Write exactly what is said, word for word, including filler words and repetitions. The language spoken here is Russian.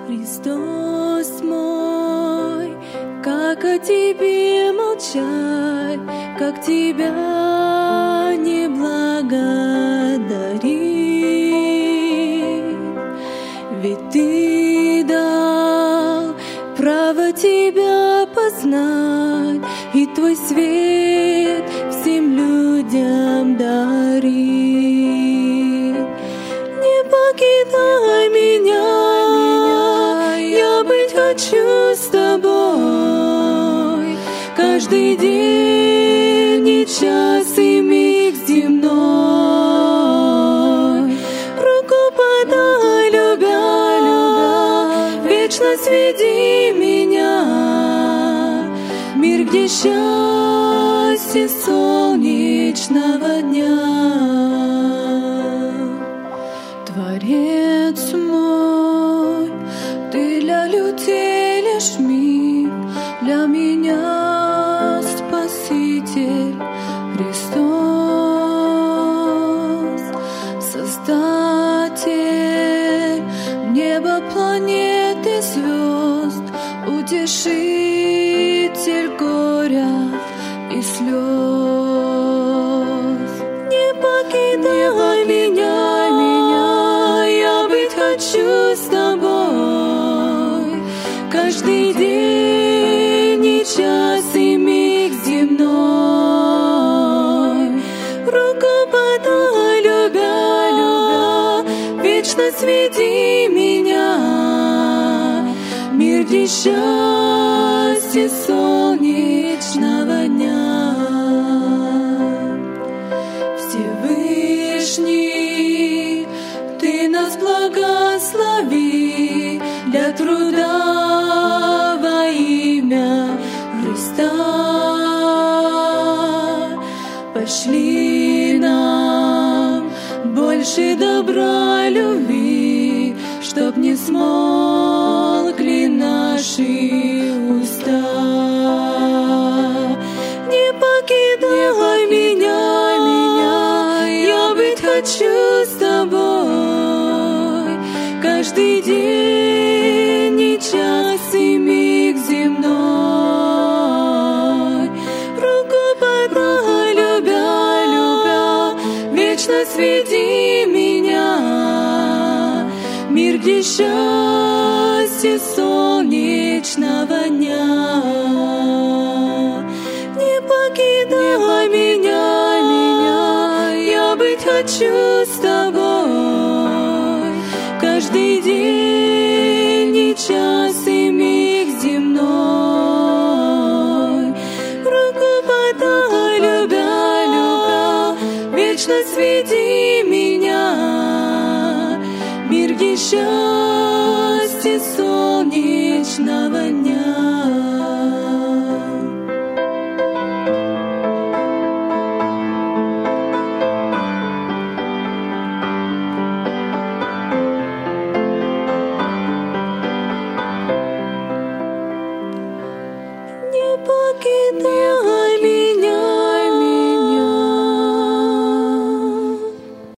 Христос мой, как о Тебе молчать, как Тебя не благодарить. Ведь Ты дал право Тебя познать, и Твой свет всем людям дарит. Не покидай меня, я быть хочу с Тобой каждый день, и час, и миг земной. Руку подай, любя, любя, вечно сведи меня в мир, где счастье солнечного дня. Творец мой, Ты для людей лишь миг, для меня Спаситель Христос, Создатель неба, планет и звезд, утешитель горя и слез. Не покидай меня, я быть хочу с Тобой каждый день, и час, и миг земной. Руку подай, любя, любя, вечно сведи меня в мир, где счастье солнечного дня. Всевышний, Ты нас благослови для труда во имя Христа. Пошли нам больше добра, любви, чтоб не смолкли наши уста. Не покидай меня, я быть хочу с Тобой каждый день, и час, и миг земной. Руку подай, любя, любя, вечно сведи меня в мир, где счастье солнечного дня. Не покидай меня, я быть хочу с Тобой каждый день, и час, и миг земной. Руку подай, любя, любя, вечно сведи меня в мир, где счастье солнечного дня.